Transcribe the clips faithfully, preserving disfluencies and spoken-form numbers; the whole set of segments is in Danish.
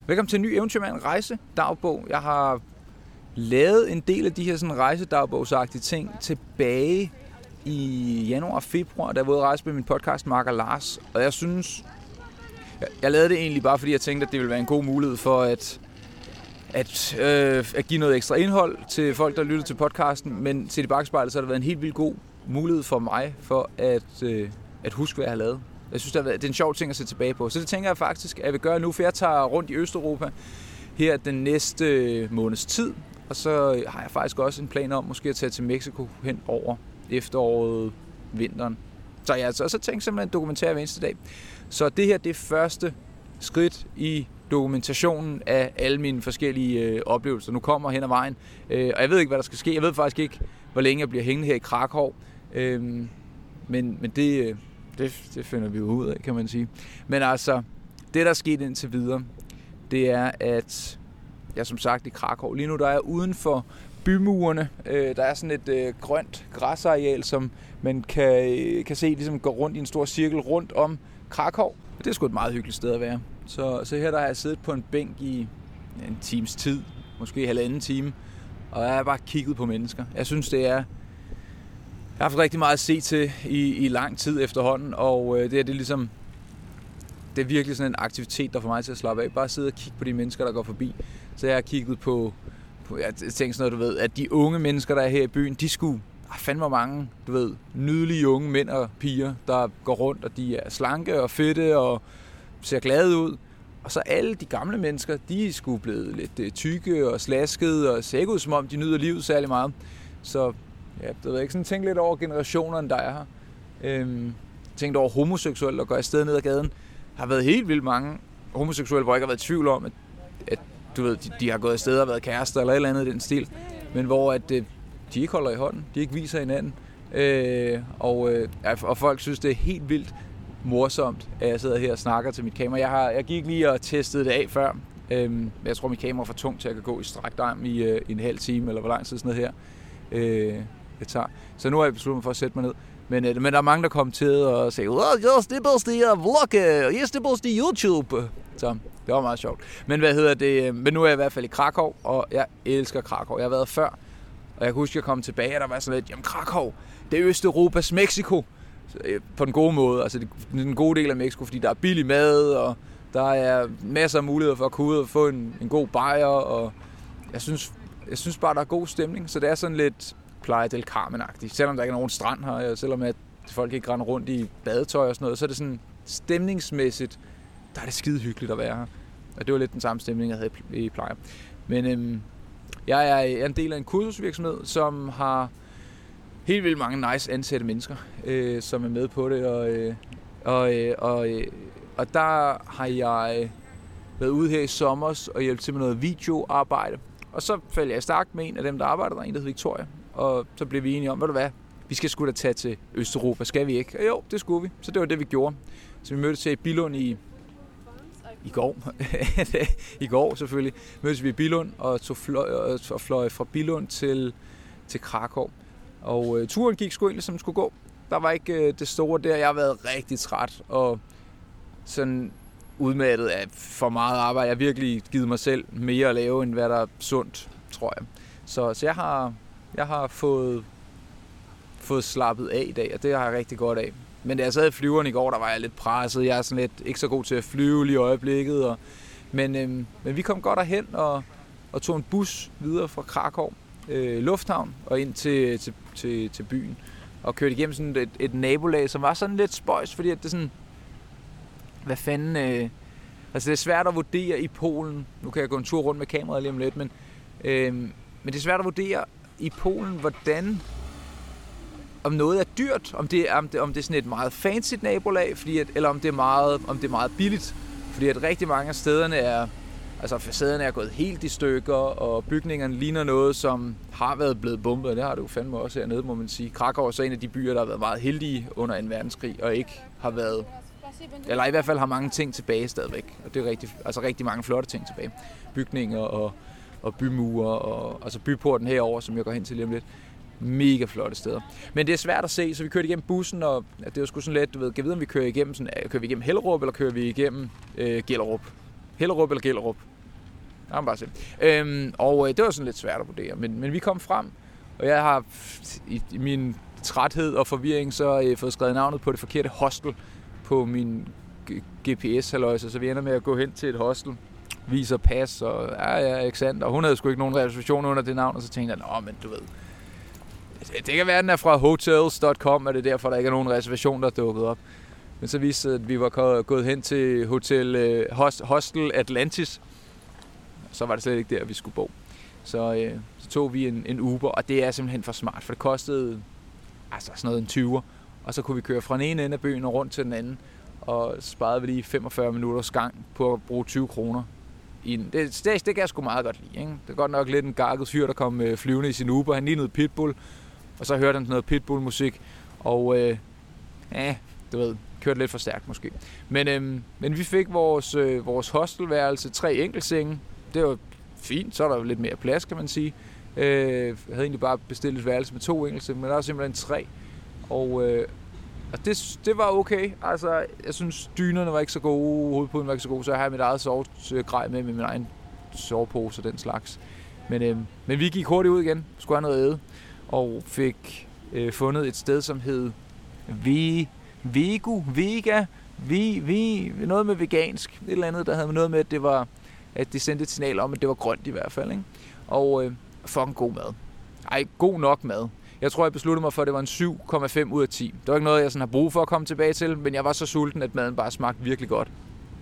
Velkommen til en ny Eventyrmand rejsedagbog. Jeg har lavet en del af de her sådan rejsedagbogsagtige ting tilbage i januar og februar, da jeg var ude at rejse med min podcastmakker Lars. Og jeg synes, jeg, jeg lavede det egentlig bare fordi jeg tænkte, at det ville være en god mulighed for at, at, øh, at give noget ekstra indhold til folk, der lytter til podcasten. Men til det bagspejlet, så har det været en helt vildt god mulighed for mig for at, øh, at huske, hvad jeg har lavet. Jeg synes, det er en sjov ting at se tilbage på. Så det tænker jeg faktisk, at jeg vil gøre nu, for jeg tager rundt i Østeuropa her den næste måneds tid. Og så har jeg faktisk også en plan om måske at tage til Mexico hen over efteråret, vinteren. Så ja, så, så tænker jeg simpelthen at dokumentere hver eneste dag. Så det her, det er første skridt i dokumentationen af alle mine forskellige øh, oplevelser. Nu kommer hen ad vejen, øh, og jeg ved ikke, hvad der skal ske. Jeg ved faktisk ikke, hvor længe jeg bliver hængende her i Krakow. Øh, men, men det... Øh, Det, det finder vi jo ud af, kan man sige. Men altså, det der er sket indtil videre, det er, at jeg som sagt i Krakow, lige nu der er uden for bymurene, øh, der er sådan et øh, grønt græsareal, som man kan, øh, kan se ligesom går rundt i en stor cirkel rundt om Krakow. Det er sgu et meget hyggeligt sted at være. Så, så her der har jeg siddet på en bænk i en times tid, måske halvanden time, og jeg har bare kigget på mennesker. Jeg synes, det er... Jeg har haft rigtig meget at se til i, i lang tid efterhånden, og øh, det er det ligesom, det er virkelig sådan en aktivitet, der får mig til at slappe af. Bare sidde og kigge på de mennesker, der går forbi. Så jeg har kigget på, på jeg tænker sådan noget, du ved, at de unge mennesker, der er her i byen, de skulle, ah, fandme hvor mange, du ved, nydelige unge mænd og piger, der går rundt, og de er slanke og fedte og ser glade ud. Og så alle de gamle mennesker, de er sgu blevet lidt øh, tykke og slaskede og ser ikke ud, som om de nyder livet særlig meget. Så ja, det ved ikke. Sådan tænk lidt over generationerne, der er her. Øhm, tænkt over homoseksuelle, der går afsted ned ad gaden. Der har været helt vildt mange homoseksuelle, hvor jeg ikke har været i tvivl om, at, at du ved, de, de har gået afsted og været kærester eller et eller andet i den stil. Men hvor at, øh, de ikke holder i hånden, de ikke viser hinanden. Øh, og, øh, og folk synes, det er helt vildt morsomt, at jeg sidder her og snakker til mit kamera. Jeg, har, jeg gik lige og testede det af før. Øhm, jeg tror, mit kamera er for tungt til, at jeg kan gå i strakt arm i, øh, i en halv time, eller hvor lang tid sådan noget her. Øh, Det tager. Så nu har jeg besluttet mig for at sætte mig ned. Men, øh, men der er mange, der kommer til og siger, oh, yes, det bedste er vlog, yes, det bedste er YouTube. Så det var meget sjovt. Men hvad hedder det? Men nu er jeg i hvert fald i Krakow, og jeg elsker Krakow. Jeg har været før, og jeg kan huske, at jeg kom tilbage, og der var sådan lidt, jamen Krakow, det er Østeuropas Mexico. På den gode måde, altså den gode del af Mexico, fordi der er billig mad, og der er masser af muligheder for at komme ud og få en, en god bajer, og jeg synes, jeg synes bare, der er god stemning, så det er sådan lidt Playa del Carmen-agtigt. Selvom der ikke er nogen strand her, og selvom at folk ikke render rundt i badetøj og sådan noget, så er det sådan stemningsmæssigt, der er det skide hyggeligt at være her. Og det var lidt den samme stemning, jeg havde i Playa. Men øhm, jeg er en del af en kursusvirksomhed, som har helt vildt mange nice ansatte mennesker, øh, som er med på det. Og, øh, og, øh, og, øh, og der har jeg været ude her i sommer og hjælpe til med noget videoarbejde. Og så faldt jeg i stærkt med en af dem, der arbejder der, en der hedder Victoria. Og så blev vi enige om, ved du hvad, vi skal sgu da tage til Østeuropa, skal vi ikke? Og jo, det skulle vi. Så det var det, vi gjorde. Så vi mødtes til i Billund i, i går. I går selvfølgelig. Mødtes vi i Billund og tog fløj, og fløj fra Billund til, til Krakow. Og øh, turen gik sgu egentlig, som den skulle gå. Der var ikke øh, det store der. Jeg har været rigtig træt og sådan udmattet af for meget arbejde. Jeg har virkelig givet mig selv mere at lave, end hvad der er sundt, tror jeg. Så, så jeg har... Jeg har fået, fået slappet af i dag, og det har jeg rigtig godt af. Men da jeg sad i flyveren i går, der var jeg lidt presset. Jeg er sådan lidt ikke så god til at flyve lige i øjeblikket. Og, men, øhm, men vi kom godt derhen og, og tog en bus videre fra Krakow øh, Lufthavn og ind til, til, til, til byen. Og kørte igennem sådan et, et nabolag, som var sådan lidt spøjs, fordi at det sådan... Hvad fanden... Øh, altså det er svært at vurdere i Polen. Nu kan jeg gå en tur rundt med kameraet lige om lidt, men... Øh, men det er svært at vurdere i Polen, hvordan, om noget er dyrt, om det er, om det, om det er sådan et meget fancy nabolag, fordi at, eller om det, er meget, om det er meget billigt, fordi at rigtig mange af stederne er, altså facaderne er gået helt i stykker, og bygningerne ligner noget, som har været blevet bombet, og det har det jo fandme også hernede, må man sige. Krakow er så en af de byer, der har været meget heldige under en verdenskrig, og ikke har været, eller i hvert fald har mange ting tilbage stadigvæk, og det er rigtig, altså rigtig mange flotte ting tilbage. Bygninger og og bymure, og altså byporten herover, som jeg går hen til lige om lidt. Mega flotte steder. Men det er svært at se, så vi kørte igennem bussen, og ja, det var sgu sådan lidt, du ved, kan vide, om vi kører igennem, sådan, kører vi igennem Hellerup, eller kører vi igennem øh, Gellerup? Hellerup eller Gellerup? Jeg bare se. Øhm, og øh, det var sådan lidt svært at vurdere, men, men vi kom frem, og jeg har i, i min træthed og forvirring så øh, fået skrevet navnet på det forkerte hostel på min G P S-halløjse, så vi ender med at gå hen til et hostel, viser pas, og ja, ja, Alexander, og hun havde sgu ikke nogen reservation under det navn, og så tænkte jeg, nå, men du ved, det kan være, den er fra hotels punktum com, og det er derfor, der ikke er nogen reservation, der er dukket op. Men så viste det, at vi var gået hen til Hotel øh, Hostel Atlantis, så var det slet ikke der, vi skulle bo. Så, øh, så tog vi en, en Uber, og det er simpelthen for smart, for det kostede altså sådan noget en tyver, og så kunne vi køre fra den ene ende af byen og rundt til den anden, og så sparede vi lige femogfyrre minutters gang på at bruge tyve kroner. Det, det, det kan jeg sgu meget godt lide, ikke? Det er godt nok lidt en garket fyr, der kom øh, flyvende i sin Uber. Han lignede Pitbull, og så hørte han sådan noget Pitbull-musik, og øh, ja, du ved, kørte lidt for stærkt måske. Men, øh, men vi fik vores, øh, vores hostelværelse, tre enkeltsenge. Det var fint, så er der jo lidt mere plads, kan man sige. Øh, jeg havde egentlig bare bestilt et værelse med to enkeltsenge, men der var simpelthen tre. Og, øh, og det, det var okay. Altså, jeg synes, dynerne var ikke så gode, hovedpuden var ikke så god, så jeg havde mit eget sovegrej med, med min egen sovepose og den slags. Men, øh, men vi gik hurtigt ud igen, skulle have noget at æde, og fik øh, fundet et sted, som hed Vi, Vegu, Vega, Vi, Vi, noget med vegansk, et eller andet, der havde noget med, at det var, at det sendte et signal om, at det var grønt i hvert fald, ikke? Og øh, fucking god mad. Ej, god nok mad. Jeg tror, jeg besluttede mig for, at det var en syv komma fem ud af ti. Det var ikke noget, jeg sådan har brug for at komme tilbage til, men jeg var så sulten, at maden bare smagte virkelig godt.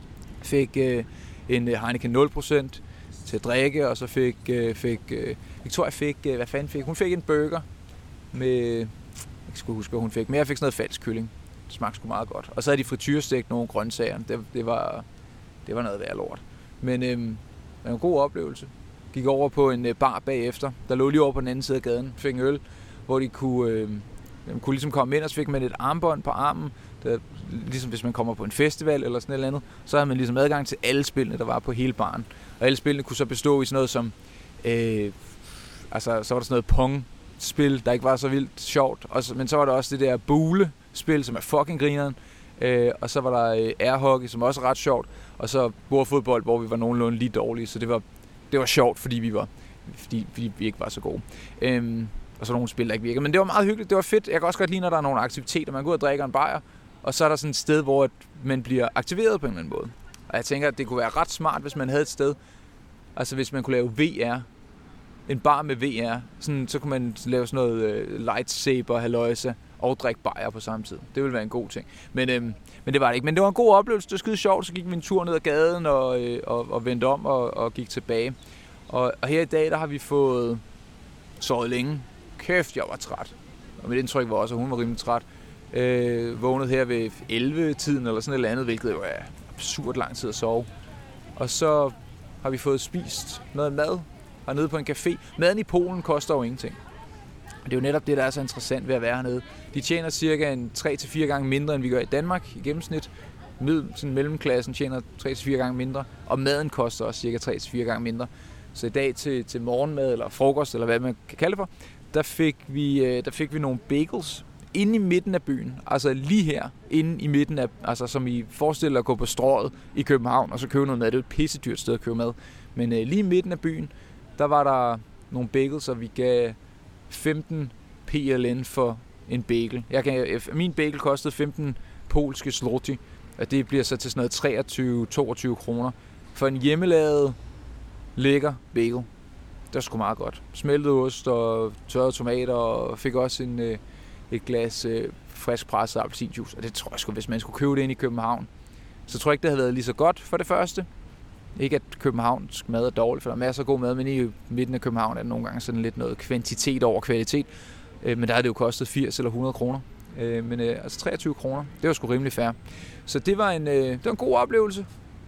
Fik øh, en Heineken nul procent til at drikke, og så fik, øh, fik øh, Victoria fik, øh, hvad fanden fik? Hun fik en burger med, jeg skulle huske, hvad hun fik, men jeg fik sådan noget falsk kylling. Det smagte sgu meget godt. Og så havde de frityrestegt nogle grøntsager. Det, det, var, det var noget værd lort. Men øh, det var en god oplevelse. Gik over på en bar bagefter, der lå lige over på den anden side af gaden, fik en øl, hvor de kunne, øh, de kunne ligesom komme ind, og så fik man et armbånd på armen, der, ligesom hvis man kommer på en festival eller sådan et eller andet, så havde man ligesom adgang til alle spillene, der var på hele baren. Og alle spillene kunne så bestå i sådan noget som, øh, altså så var der sådan noget pong-spil, der ikke var så vildt sjovt, og så, men så var der også det der bule-spil, som er fucking grineren, øh, og så var der øh, airhockey, som også er ret sjovt, og så bordfodbold, hvor vi var nogenlunde lige dårlige, så det var, det var sjovt, fordi vi var, fordi, fordi vi ikke var så gode. Øh, Og så nogle spil, der ikke virker. Men det var meget hyggeligt. Det var fedt. Jeg kan også godt lide, når der er nogle aktiviteter. Man går ud og drikker en bajer, og så er der sådan et sted, hvor man bliver aktiveret på en eller anden måde. Og jeg tænker, at det kunne være ret smart, hvis man havde et sted. Altså hvis man kunne lave V R. En bar med V R. Sådan, så kunne man lave sådan noget uh, lightsaber, halløjse og drikke bajer på samme tid. Det ville være en god ting. Men, øhm, men det var det ikke. Men det var en god oplevelse. Det var skide sjovt. Så gik vi en tur ned ad gaden og, øh, og, og vendte om og, og gik tilbage. Og, og her i dag, der har vi fået sovet længe. Kæft, jeg var træt. Og mit indtryk var også, at hun var rimelig træt. Øh, vågnede her ved elleve-tiden eller sådan et eller andet, hvilket jo er absurd lang tid at sove. Og så har vi fået spist noget mad hernede på en café. Maden i Polen koster jo ingenting. Og det er jo netop det, der er så interessant ved at være hernede. De tjener cirka en tre til fire gange mindre, end vi gør i Danmark i gennemsnit. Med, sådan mellemklassen tjener tre til fire gange mindre. Og maden koster også cirka tre til fire gange mindre. Så i dag til, til morgenmad eller frokost, eller hvad man kan kalde det for, der fik vi, der fik vi nogle bagels inde i midten af byen. Altså lige her, inde i midten af, altså som I forestiller at gå på Strøget i København, og så købe noget mad. Det er jo et pissedyrt sted at købe mad. Men øh, lige i midten af byen, der var der nogle bagels, og vi gav femten P L N for en bagel. Jeg kan, min bagel kostede femten polske zloty, og det bliver så til sådan noget treogtyve til toogtyve kroner. For en hjemmelavet, lækker bagel. Det var sgu meget godt. Smeltet ost og tørrede tomater, og fik også en, øh, et glas øh, frisk presset appelsinjuice. Og det tror jeg sgu, hvis man skulle købe det ind i København, så tror jeg ikke, det havde været lige så godt for det første. Ikke at københavnsk mad er dårligt, for der er masser af god mad, men i midten af København er det nogle gange sådan lidt noget kvantitet over kvalitet. Øh, men der har det jo kostet firs eller hundrede kroner. Øh, men øh, altså treogtyve kroner, det var sgu rimelig fair. Så det var en, øh, det var en god oplevelse.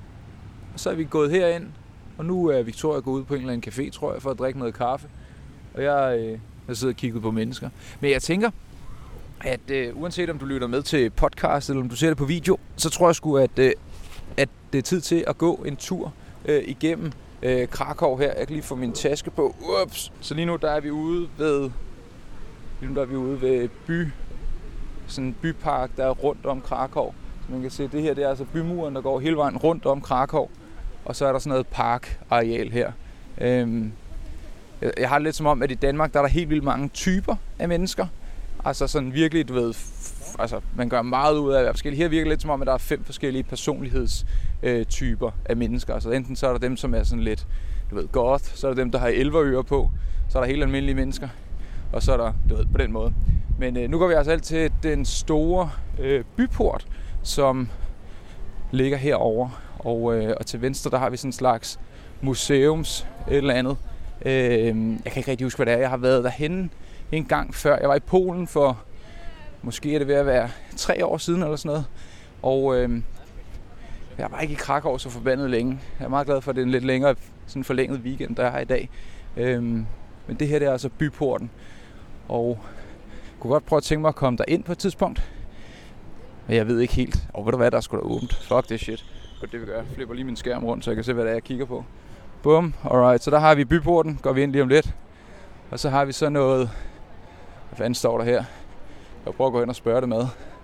Og så er vi gået herind. Og nu er Victoria gået ud på en eller anden café, tror jeg, for at drikke noget kaffe. Og jeg øh, har siddet og kigget på mennesker. Men jeg tænker, at øh, uanset om du lytter med til podcast, eller om du ser det på video, så tror jeg sgu, at, øh, at det er tid til at gå en tur øh, igennem øh, Krakow her. Jeg kan lige få min taske på. Ups. Så lige nu der er vi ude ved, lige nu der er vi ude ved by, sådan en bypark, der er rundt om Krakow. Så man kan se, det her det er altså bymuren, der går hele vejen rundt om Krakow. og så er der sådan noget parkareal her. Øhm, jeg, jeg har det lidt som om, at i Danmark, der er der helt vildt mange typer af mennesker. Altså sådan virkelig, du ved, f- altså man gør meget ud af at være forskellige. Her virker lidt som om, at der er fem forskellige personlighedstyper øh, af mennesker. Altså enten så er der dem, som er sådan lidt, du ved, goth, så er der dem, der har elverører på, så er der helt almindelige mennesker, og så er der, du ved, på den måde. Men øh, nu går vi altså alt til den store øh, byport, som ligger herovre, og, øh, og til venstre, der har vi sådan en slags museums et eller andet. Øh, jeg kan ikke rigtig huske, hvad det er. Jeg har været derhenne en gang før. Jeg var i Polen for, måske er det ved at være tre år siden eller sådan noget, og øh, jeg var ikke i Krakow så forbandet længe. Jeg er meget glad for, at det er en lidt længere, sådan forlænget weekend, der jeg har i dag. Øh, men det her, det er altså byporten, og jeg kunne godt prøve at tænke mig at komme der ind på et tidspunkt. Men jeg ved ikke helt. Og ved du hvad, der er sgu da åbent. Fuck det shit. Godt det vi gør. Jeg flipper lige min skærm rundt, så jeg kan se, hvad det er, jeg kigger på. Bum. Alright, så der har vi byporten. Går vi ind lige om lidt. Og så har vi så noget... Hvad fanden står der her? Jeg vil prøve at gå hen og spørge det med.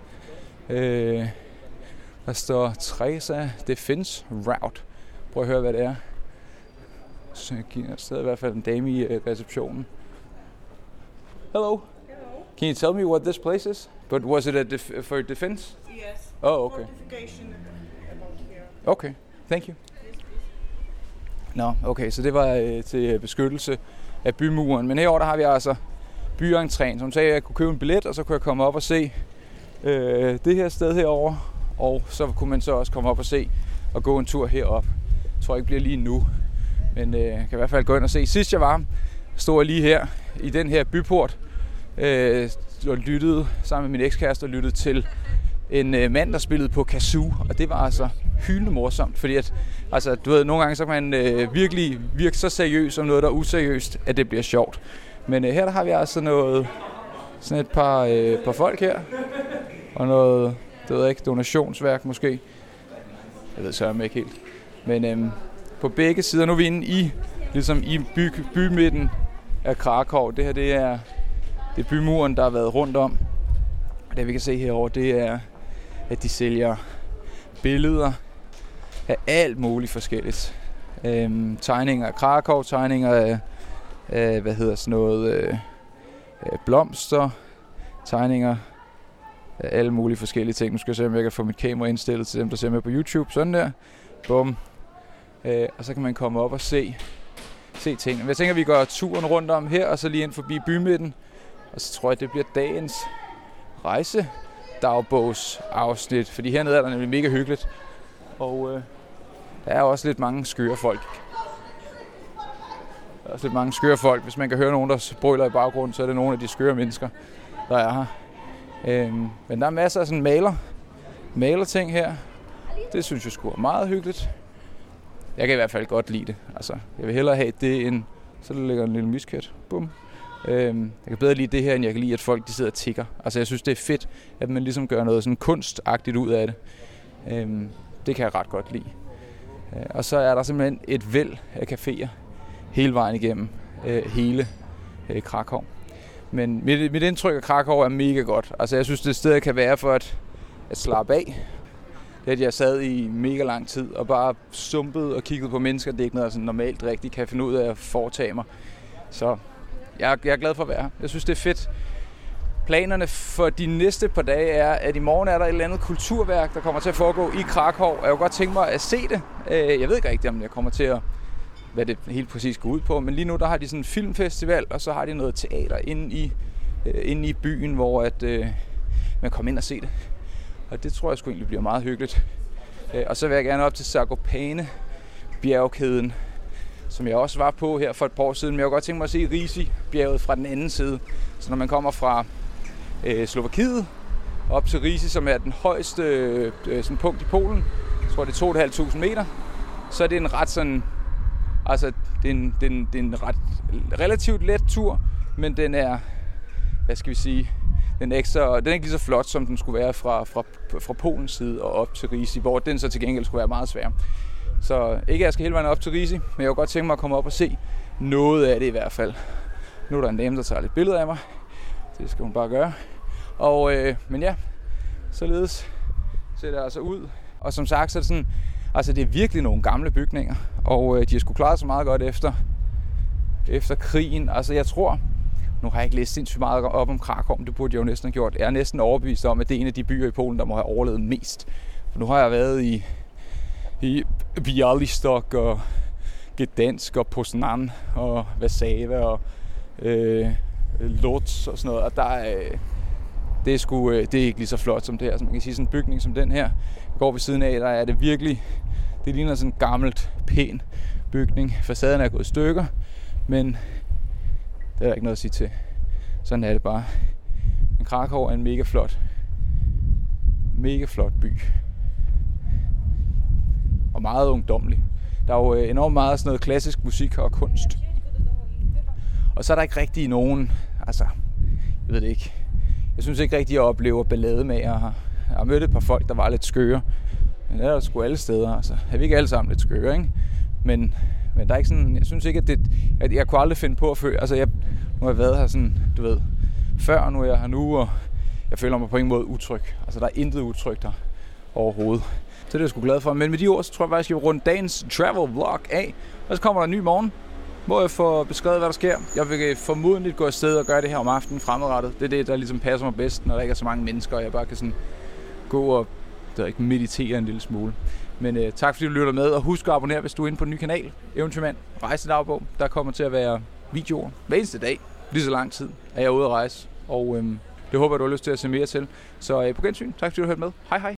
Øh, der står Tresa Defense Route. Prøv at høre, hvad det er. Så jeg giver stadig i hvert fald en dame i receptionen. Hello. Can you tell me what this place is? But was it a def- for defense? Yes. Oh, okay. Fortification about here. Okay, thank you. Nå, no, okay, så det var øh, til beskyttelse af bymuren. Men herovre der har vi altså byentréen, som sagde, at jeg kunne købe en billet, og så kunne jeg komme op og se øh, det her sted herovre. Og så kunne man så også komme op og se og gå en tur herop. Jeg tror ikke bliver lige nu, men øh, jeg kan i hvert fald gå ind og se. Sidst jeg var, stod jeg lige her i den her byport, øh, og lyttede sammen med min ekskæreste og lyttede til en øh, mand, der spillede på kazoo, og det var altså hyldende morsomt, fordi at, altså, du ved, nogle gange så kan man øh, virkelig virke så seriøs om noget, der er useriøst, at det bliver sjovt. Men øh, her der har vi altså noget, sådan et par, øh, par folk her, og noget, det ved jeg ikke, donationsværk måske. Jeg ved så ikke helt. Men øh, på begge sider, nu er vi inde i, ligesom i by, bymidten af Krakow. Det her, det er, det er bymuren, der har været rundt om. Og det vi kan se herovre, det er, at de sælger billeder af alt muligt forskelligt. Øhm, tegninger af Krakow, tegninger af, af hvad hedder sådan noget, øh, blomster, tegninger af alle mulige forskellige ting. Nu skal jeg se, om jeg kan få mit kamera indstillet til dem, der ser med på YouTube. Sådan der. Bum. Øh, og så kan man komme op og se, se ting. Men jeg tænker, at vi går turen rundt om her, og så lige ind forbi bymidten. Og så tror jeg, det bliver dagens rejsedagbogsafsnit, fordi hernede er der nemlig mega hyggeligt. Og øh, der er også lidt mange skøre folk. Der er også lidt mange skøre folk. Hvis man kan høre nogen, der brøler i baggrunden, så er det nogle af de skøre mennesker, der er her. Øhm, men der er masser af sådan maler, malerting her. Det synes jeg sgu er meget hyggeligt. Jeg kan i hvert fald godt lide det. Altså, jeg vil hellere have det end... Så der ligger en lille miskat. Bum. Øhm, jeg kan bedre lide det her, end jeg kan lide, at folk de sidder og tigger. Altså, jeg synes, det er fedt, at man ligesom gør noget sådan kunstagtigt ud af det. Øhm, det kan jeg ret godt lide. Øh, og så er der simpelthen et væld af caféer hele vejen igennem øh, hele øh, Krakow. Men mit, mit indtryk af Krakow er mega godt. Altså, jeg synes, det er et sted, jeg kan være for at, at slappe af. Det at jeg sad i mega lang tid og bare sumpede og kiggede på mennesker, det er ikke noget, jeg sådan normalt rigtig kan finde ud af at foretage mig. Så jeg, jeg er glad for at være her. Jeg synes, det er fedt. Planerne for de næste par dage er, at i morgen er der et eller andet kulturværk, der kommer til at foregå i Krakow. Og jeg kunne godt tænke mig at se det. Jeg ved ikke rigtigt, om jeg kommer til at, hvad det helt præcis går ud på. Men lige nu, der har de sådan en filmfestival, og så har de noget teater inde i, inde i byen, hvor at, øh, man kommer ind og se det. Og det tror jeg sgu egentlig bliver meget hyggeligt. Og så vil jeg gerne op til Zakopane bjergkæden, som jeg også var på her for et par år siden. Men jeg kunne godt tænke mig at se Risi-bjerget fra den anden side. Så når man kommer fra øh, Slovakiet op til Risi, som er den højeste øh, sådan punkt i Polen, jeg tror det er to tusind fem hundrede meter, så er det en ret sådan, altså det er en, det er en, det er en ret relativt let tur, men den er, hvad skal vi sige, den er, ekstra, den er ikke lige så flot, som den skulle være fra, fra, fra Polens side og op til Risi, hvor den så til gengæld skulle være meget svær. Så ikke at jeg skal hele vejen op til Risi, men jeg kunne godt tænke mig at komme op og se noget af det i hvert fald. Nu er der en dame, der tager lidt billeder af mig. Det skal hun bare gøre. Og, øh, men ja, således ser det altså ud. Og som sagt, så er det sådan, Altså, det er virkelig nogle gamle bygninger, og øh, de har sgu klaret sig meget godt efter, efter krigen. Altså, jeg tror, nu har jeg ikke læst sindssygt meget op om Krakow, men det burde jeg jo næsten have gjort. Jeg er næsten overbevist om, at det er en af de byer i Polen, der må have overlevet mest. For nu har jeg været i, i Bialystok og Gdansk og Poznan og Warszawa og øh, Lodz og sådan noget, og der er, det, er sgu, det er ikke lige så flot som det her. Så man kan sige, sådan en bygning som den her, går ved siden af, der er det virkelig, det ligner sådan en gammelt, pæn bygning. Facaden er gået i stykker, men det er der ikke noget at sige til. Sådan er det bare. Men Krakow er en mega flot, mega flot by. Og meget ungdomlig. Der er jo enormt meget sådan noget klassisk musik og kunst. Og så er der ikke rigtig nogen, altså, jeg ved det ikke. Jeg synes ikke rigtig, at jeg oplever ballademager her. Jeg har mødt et par folk, der var lidt skøre. Men det er der sgu alle steder, altså. Er vi ikke alle sammen lidt skøre, ikke? Men, men der er ikke sådan, jeg synes ikke, at det, at jeg kunne aldrig finde på at føle, altså jeg, nu har jeg været her sådan, du ved, før, nu er jeg her nu, og jeg føler mig på ingen måde utryg. Altså der er intet utrygt her overhovedet. Så det er jeg sgu glad for. Men med de ord, så tror jeg faktisk, at jeg vil runde dagens travel vlog af. Og så kommer der en ny morgen, hvor jeg får beskrevet, hvad der sker. Jeg vil formodentlig gå afsted og gøre det her om aftenen fremadrettet. Det er det, der ligesom passer mig bedst, når der ikke er så mange mennesker, og jeg bare kan sådan gå og det er ikke, meditere en lille smule. Men øh, tak fordi du lytter med, og husk at abonnere, hvis du er inde på den nye kanal, Eventyrmand Rejsedagbog. Der kommer til at være videoer hver eneste dag, lige så lang tid er jeg ude at rejse. Og øhm, det håber jeg, du har lyst til at se mere til. Så øh, på gensyn, tak fordi du har hørt med. Hej hej.